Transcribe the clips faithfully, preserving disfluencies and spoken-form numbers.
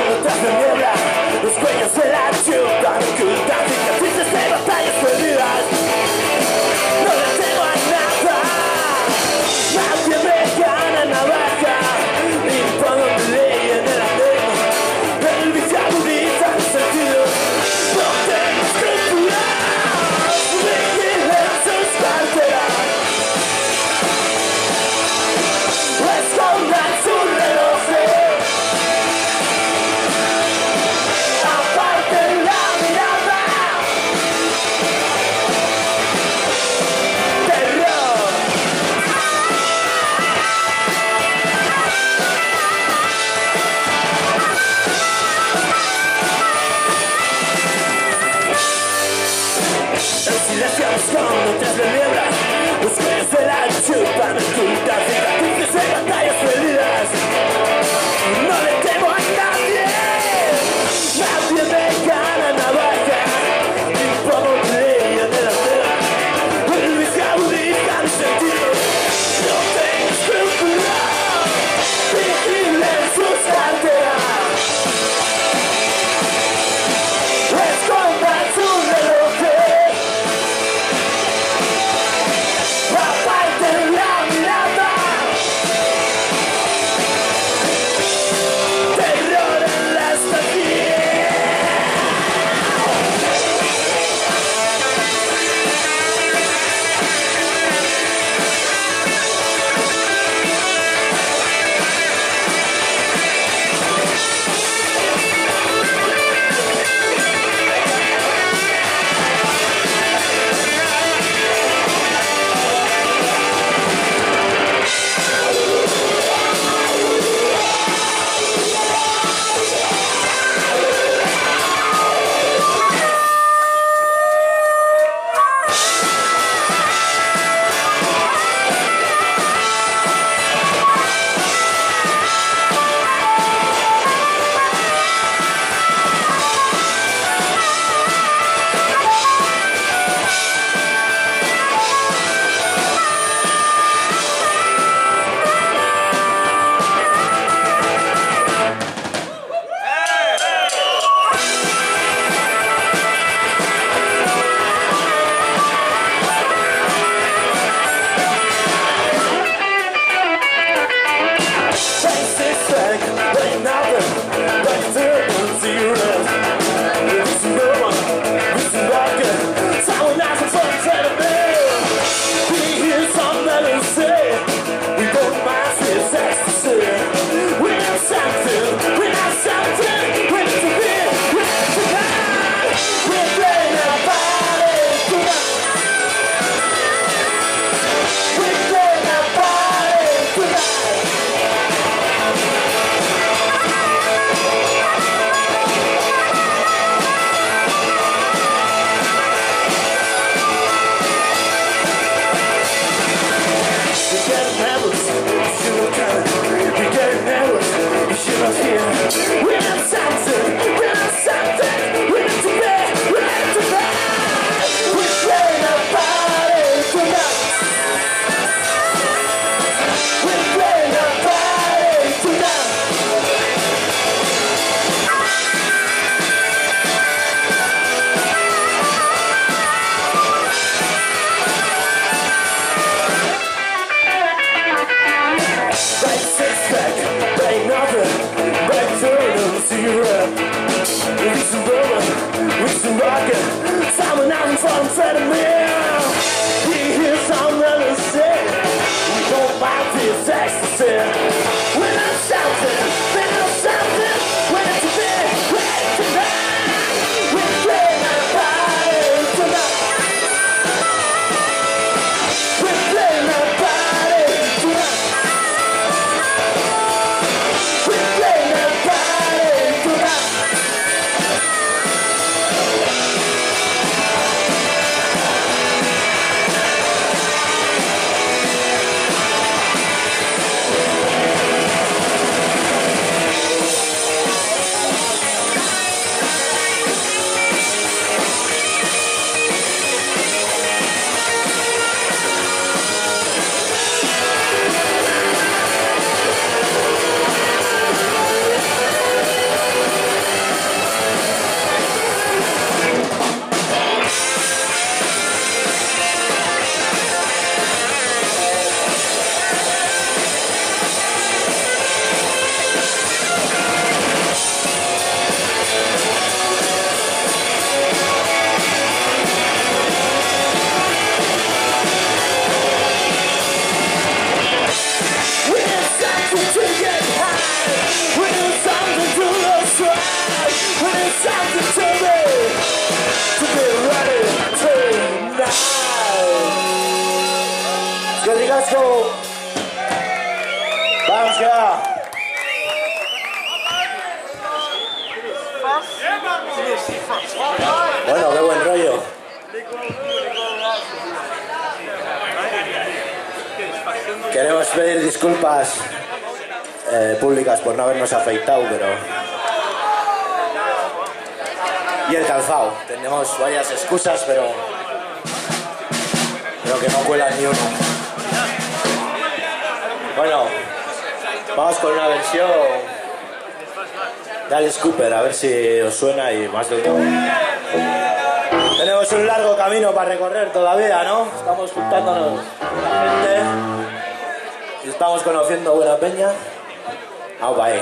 tras la niebla, los cuellos de la chupan, ocultan cicatrices de batallas perdidas. No le temo a nada, nadie me gana navaja, impongo mi ley en el andén, el vicio agudiza mi sentido. No tengo escrúpulos, vigilen sus carteras, escondan sus relojes. Escondo tras la niebla, los cuellos de la chupan, ocultas cicatrices de batallas perdidas. No le temo a nadie, nadie me gana navaja, impongo mi ley en el andén, el vicio agudiza mi sentido. No tengo escrúpulos, vigilen sus carteras, escondan sus relojes. We're playing our party tonight. Queremos pedir disculpas eh, públicas por no habernos afeitado, pero... Y el calzado. Tenemos varias excusas, pero... Pero que no cuela ni uno. Bueno, vamos con una versión de Alice Cooper, a ver si os suena y más de todo. Tenemos un largo camino para recorrer todavía, ¿no? Estamos juntándonos con la gente y estamos conociendo buena peña. Vamos ahí.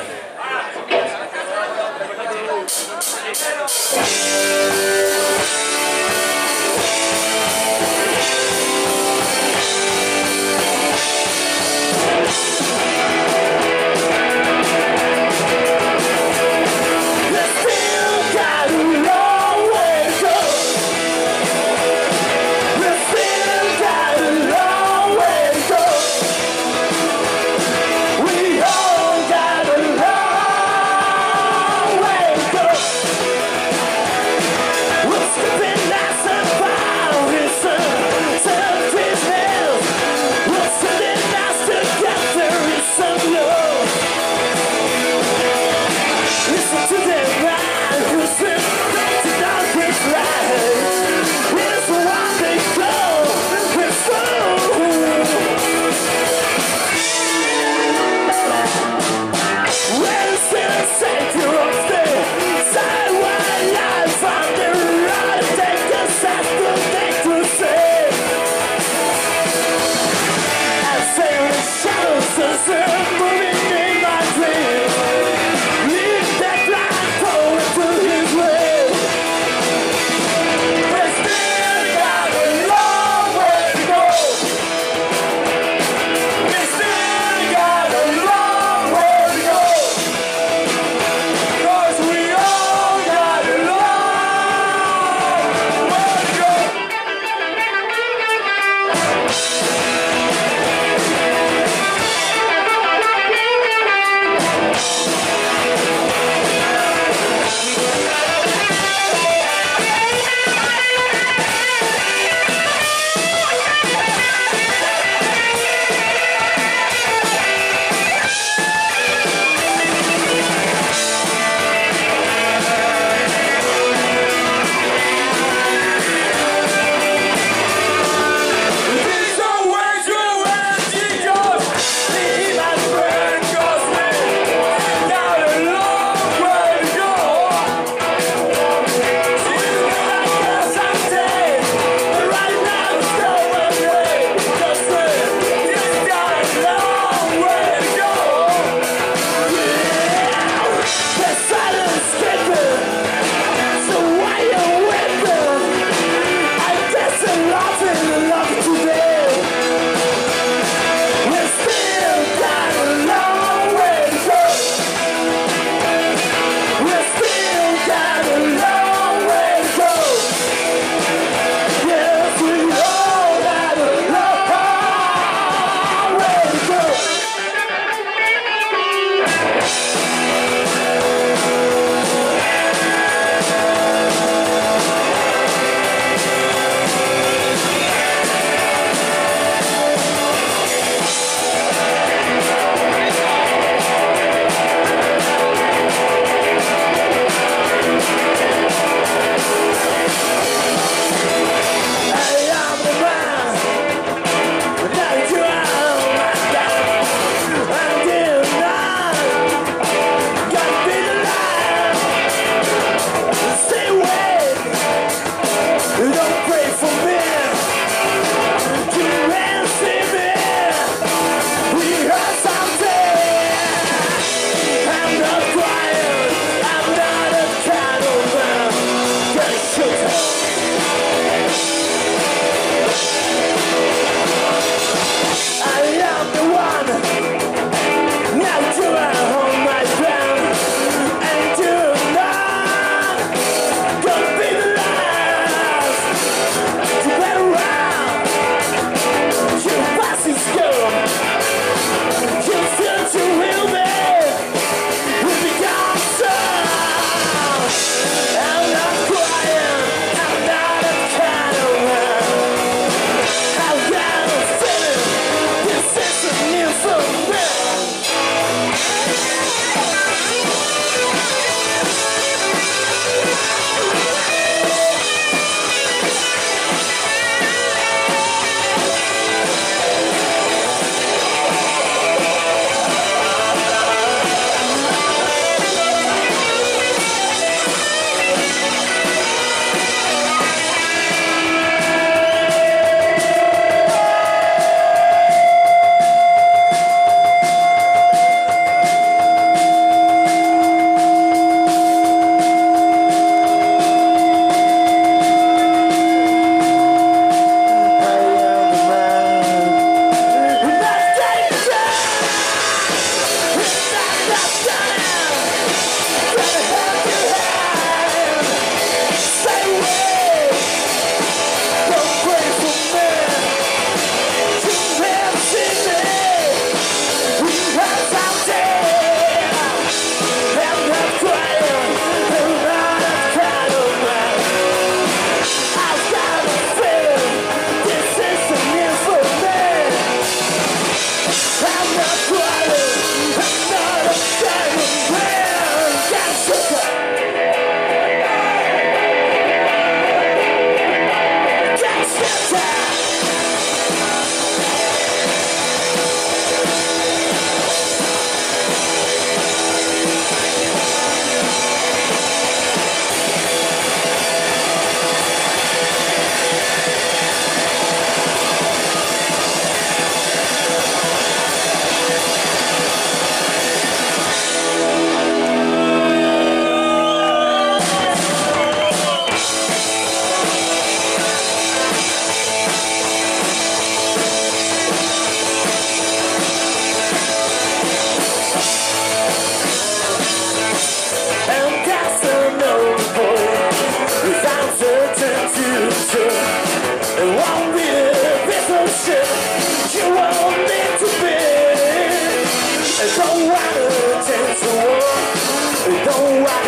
We'll skip it nice and far.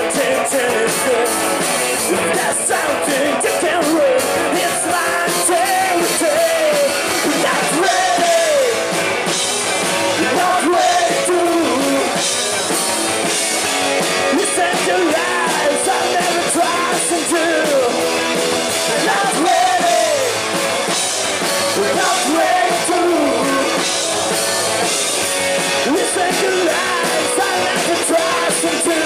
change anything. If there's something different, it's my territory. Not ready, not ready to listen to lies I never trusted to. Not ready, not ready to listen to lies I never trusted to.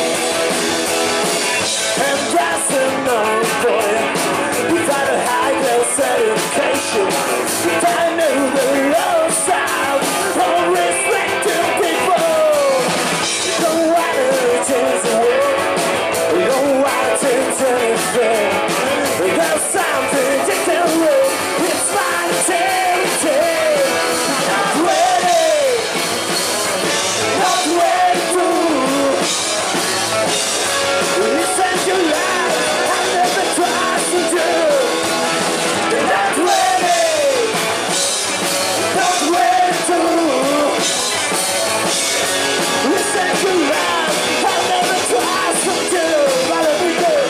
And that's enough for you. Without a high class education, if I knew the low sound of respect to people, you don't want to change the world, you don't want to change anything. There's something different, it's my territory. Not ready, not ready to listen to lies I never trusted to. Not ready, not ready to listen to lies I never trusted to. Follow me good.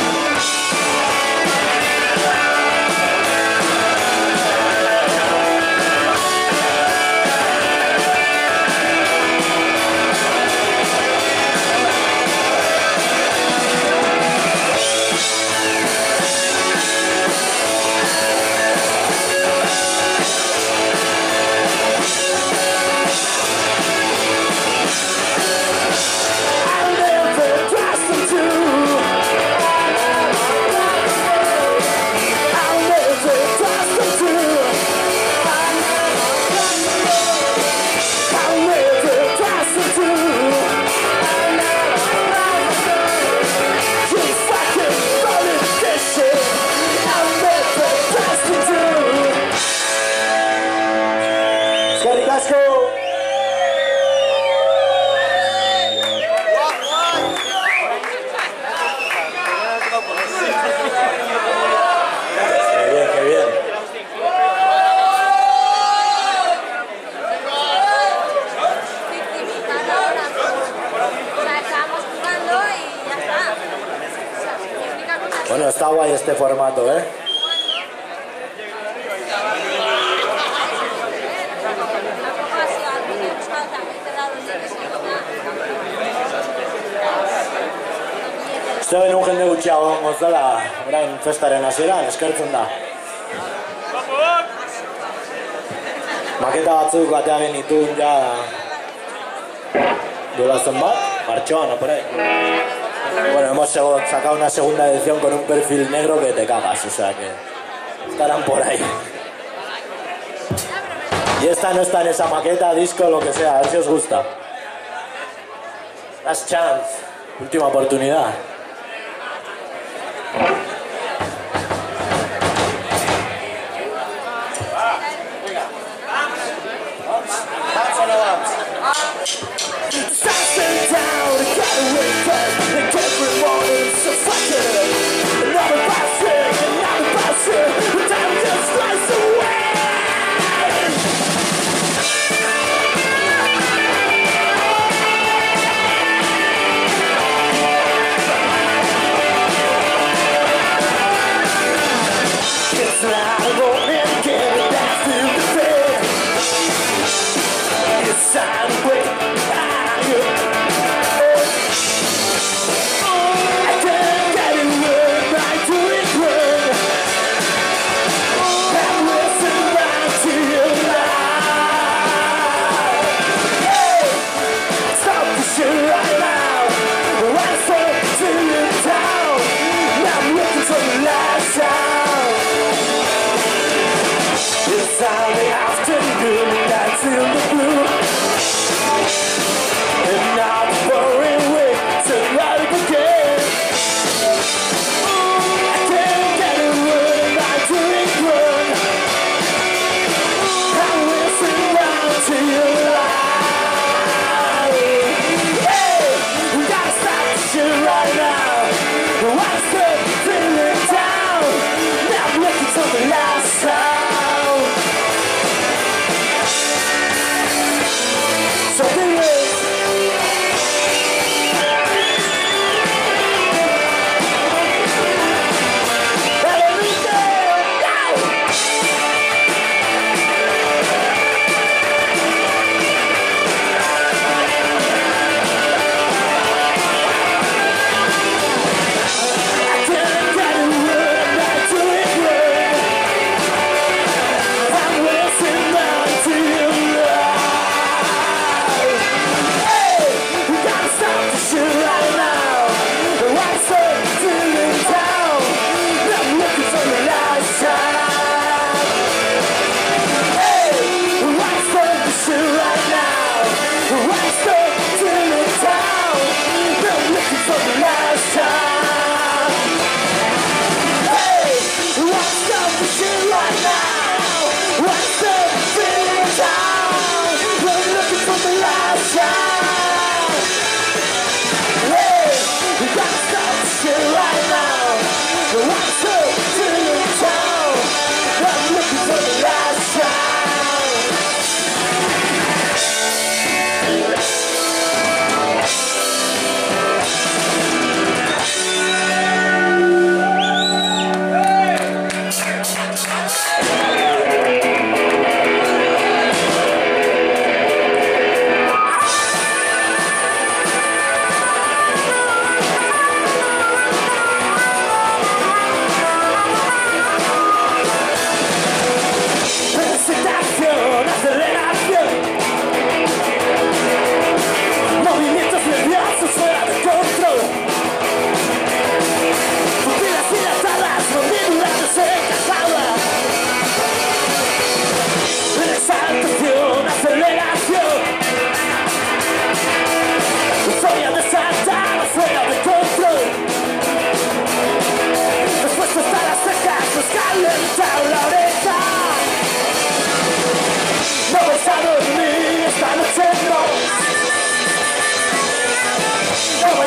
I'll never trust them to. I'll never trust them to. I'll never trust them to. You fucking politician, I'll never trust them to. Scotty Glasgow. Qué bien, qué bien. Bueno, está guay este formato, ¿eh? Uste benun jende gutxiago gongo zela orain festaren hasieran, eskertzen da. Maketa batzuk batea genituen ja duela zenbat, martxoan o por ahí. Bueno, hemos sacado una segunda edición con un perfil negro que te cagas, o sea que estarán por ahí. Y esta no está en esa maqueta, disco, lo que sea, a ver si os gusta. Last chance, última oportunidad. Sunset down, I gotta wake up, and every morning so fucking another bastard, another bastard, the time just flies away.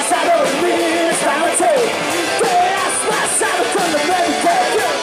vas a dormir esta noche, te has pasado con la medicación.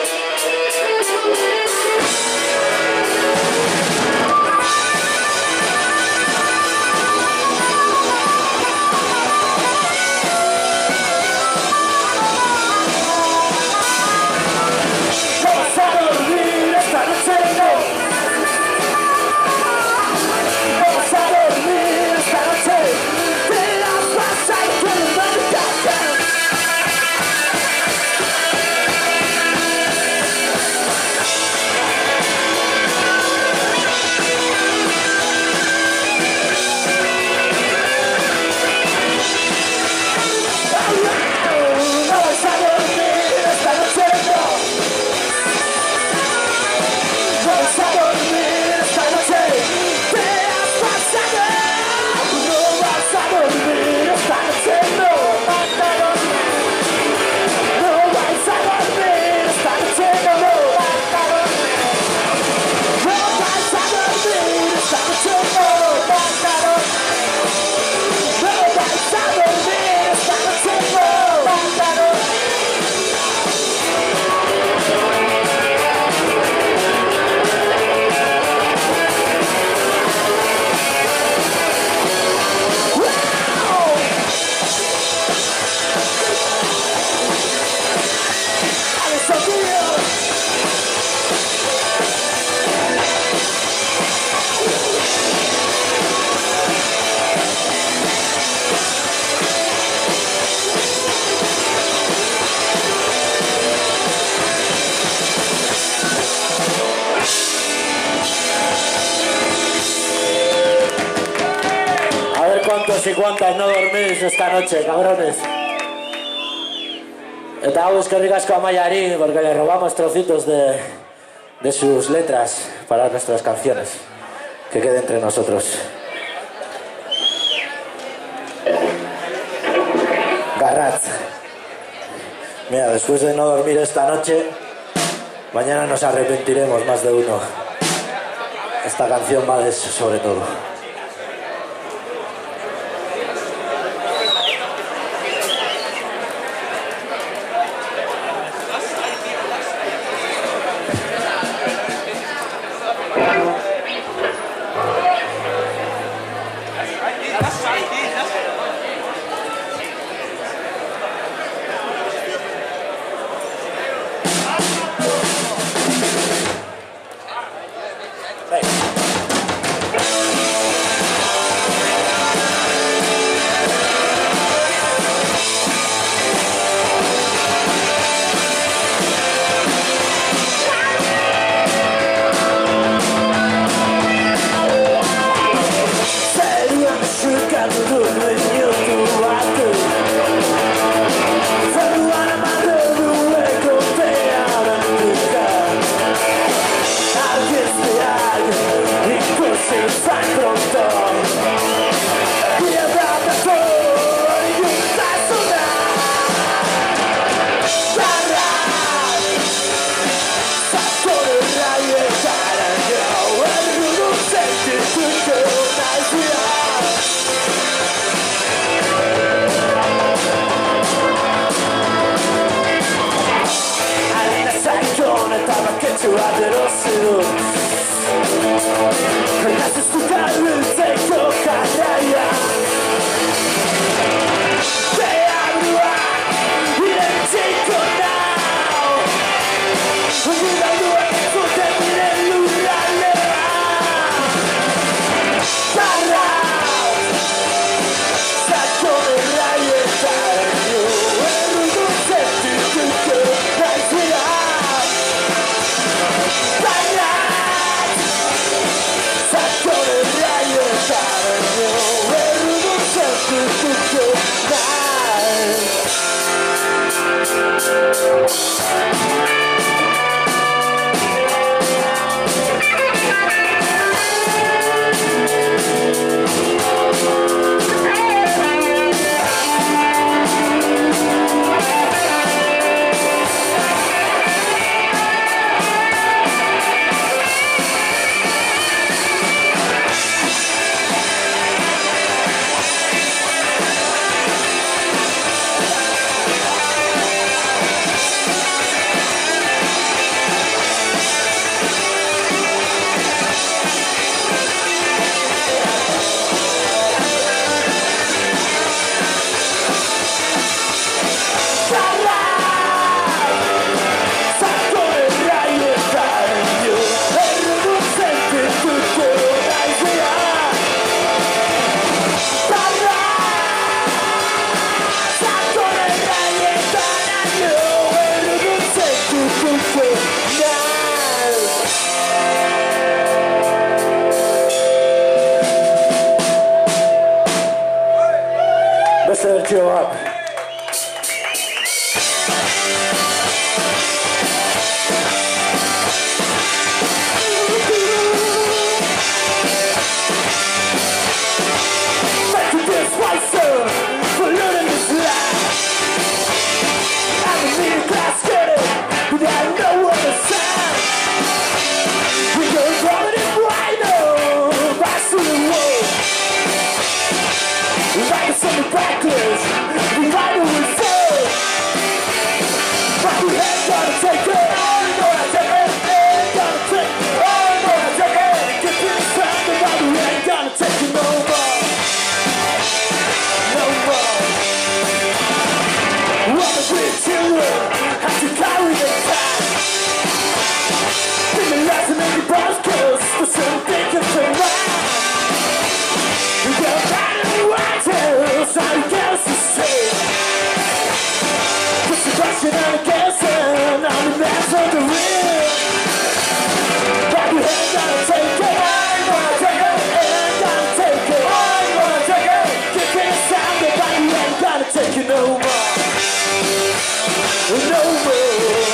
¿Cuántos y cuántas no dormís esta noche, cabrones? Eta hau eskerrik asko a Mayari porque le robamos trocitos de, de sus letras para nuestras canciones. Que quede entre nosotros. Garrat. Mira, después de no dormir esta noche, mañana nos arrepentiremos más de uno. Esta canción va de eso, sobre todo. bertio bat. Back to this white soul, for learning this life. I'm a middle class kid, but I know what the sign. We go rolling in white, oh, back to the world. Like a summer backless, the rider will fall. But we ain't gonna take it, ain't gonna take it, ain't gonna take it, ain't gonna take it. Get to the sound, but we ain't gonna take it no more. No more. What the great children have to carry the time. Been the lesson in the boss kills, for some thinking for mine. We got back in the white hills, all you girls to say. Put the question on the guessing, on the man's on the real. But we ain't gonna take it, ain't gonna take it, ain't gonna take it, ain't gonna take it. Get to the sound, but we ain't gonna take it no more. No more.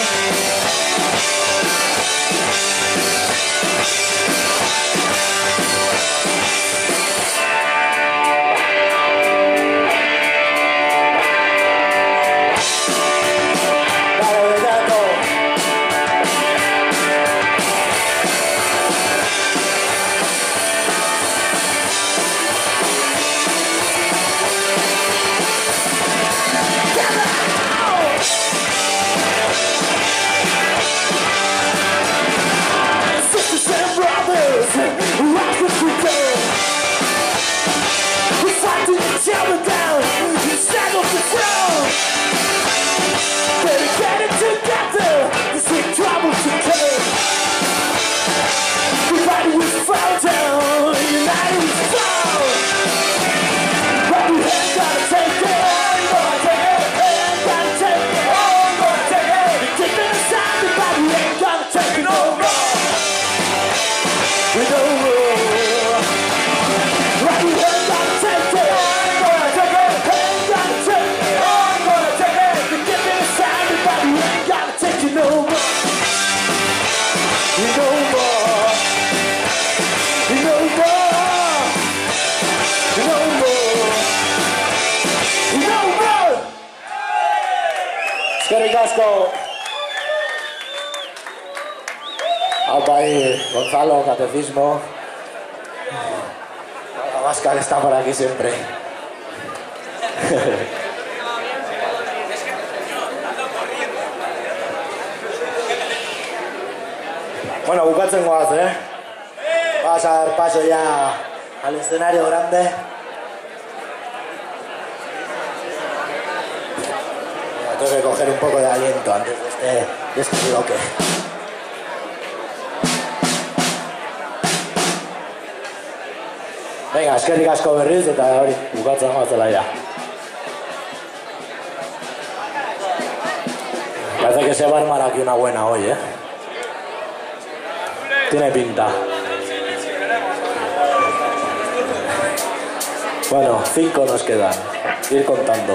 Aupa ahí, Gonzalo, catecismo. Abascal está por aquí siempre. Bueno, bukatzen goaz, eh? Vamos a dar paso ya al escenario grande. Tengo que coger un poco de aliento antes de este, de este bloque. Venga, eskerrik asko berriz eta hori bukatzen goazela ya. Parece que se va a armar aquí una buena hoy, ¿eh? Tiene pinta. Bueno, cinco nos quedan. Ir contando.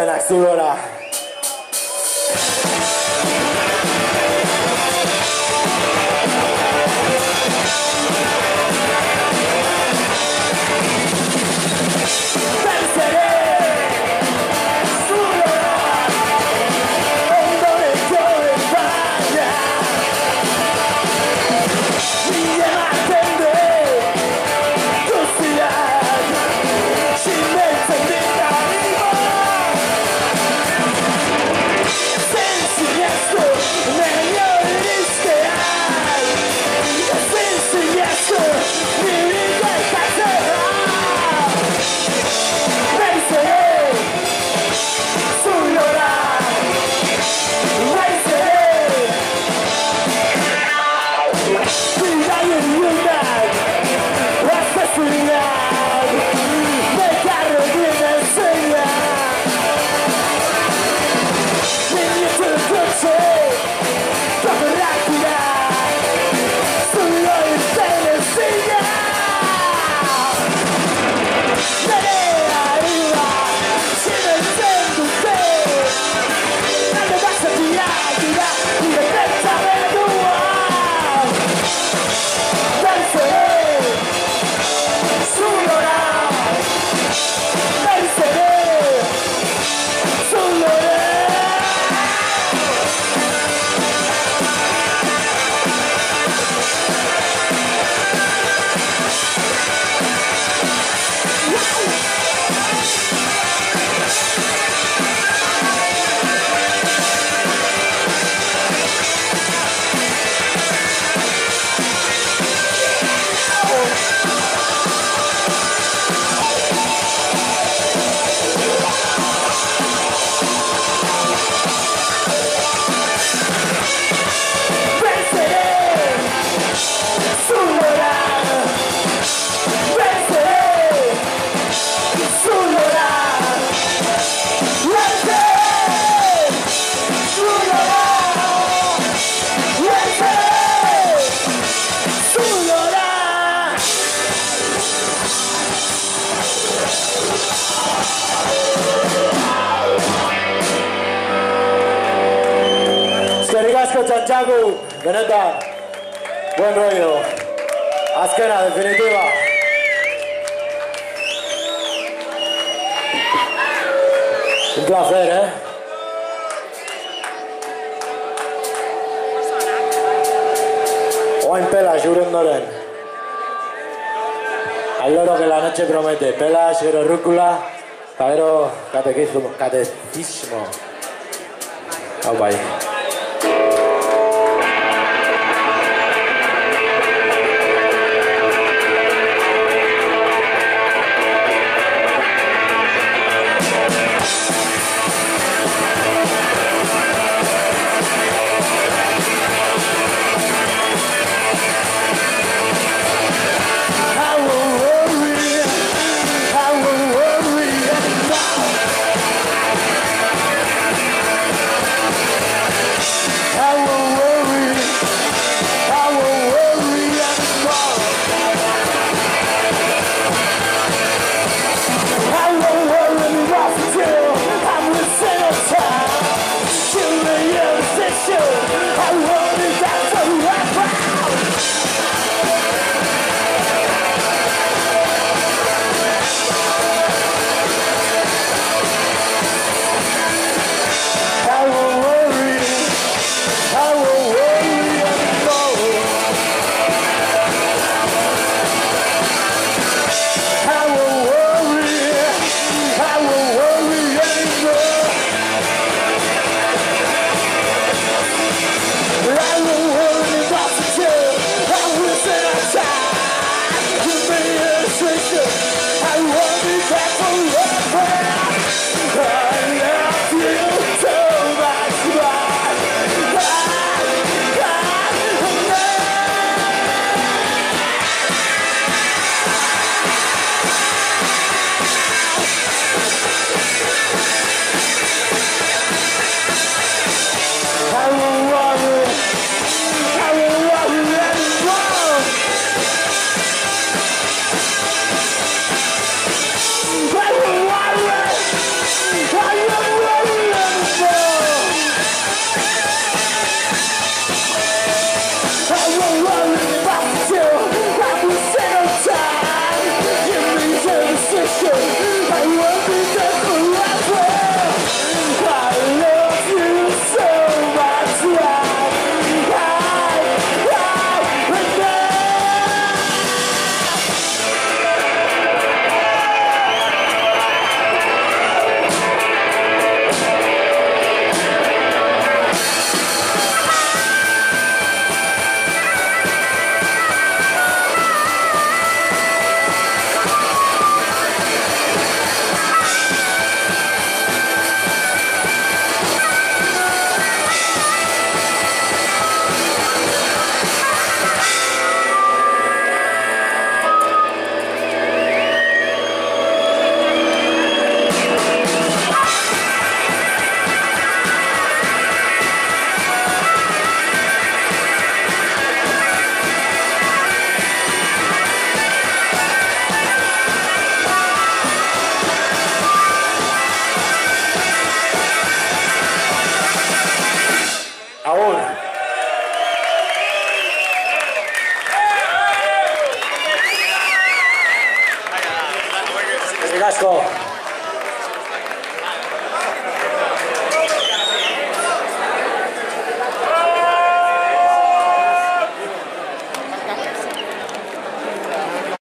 denak zulora. Txantxaku, benetan, buen rollo, azkena, definitiva. Un placer, eh? Oain Pelas, gure ondoren. Al loro que la noche promete. Pelas, gero rúcula, eta gero katekismo. Katekismo. Hau bai. Eskerrik asko.